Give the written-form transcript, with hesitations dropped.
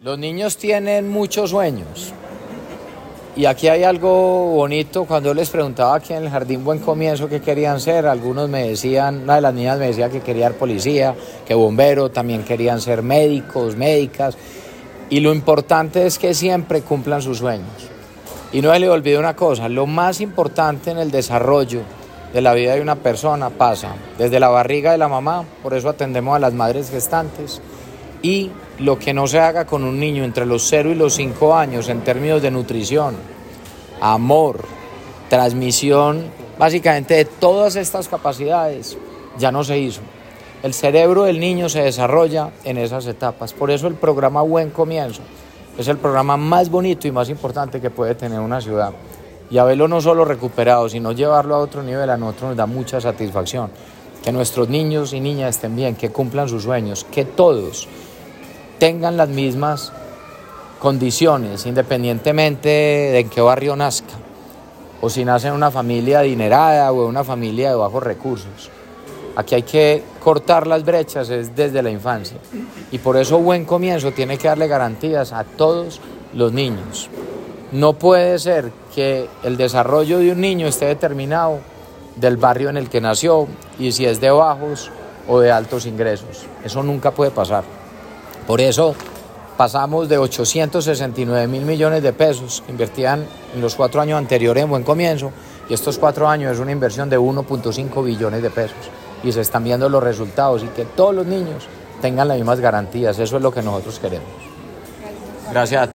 Los niños tienen muchos sueños y aquí hay algo bonito. Cuando yo les preguntaba aquí en el Jardín Buen Comienzo qué querían ser, algunos me decían, una de las niñas me decía que quería ser policía, que bombero, también querían ser médicos, médicas, y lo importante es que siempre cumplan sus sueños. Y no se le olvide una cosa, lo más importante en el desarrollo de la vida de una persona pasa desde la barriga de la mamá, por eso atendemos a las madres gestantes, y lo que no se haga con un niño entre los 0 y los 5 años en términos de nutrición, amor, transmisión, básicamente de todas estas capacidades, ya no se hizo. El cerebro del niño se desarrolla en esas etapas, por eso el programa Buen Comienzo es el programa más bonito y más importante que puede tener una ciudad. Y haberlo no solo recuperado, sino llevarlo a otro nivel, a nosotros nos da mucha satisfacción. Que nuestros niños y niñas estén bien, que cumplan sus sueños, que todos tengan las mismas condiciones, independientemente de en qué barrio nazca, o si nace en una familia adinerada o en una familia de bajos recursos. Aquí hay que cortar las brechas es desde la infancia, y por eso Buen Comienzo tiene que darle garantías a todos los niños. No puede ser que el desarrollo de un niño esté determinado del barrio en el que nació y si es de bajos o de altos ingresos. Eso nunca puede pasar. Por eso pasamos de 869.000 millones de pesos que invertían en los 4 años anteriores en Buen Comienzo, y estos 4 años es una inversión de 1.5 billones de pesos. Y se están viendo los resultados y que todos los niños tengan las mismas garantías. Eso es lo que nosotros queremos. Gracias.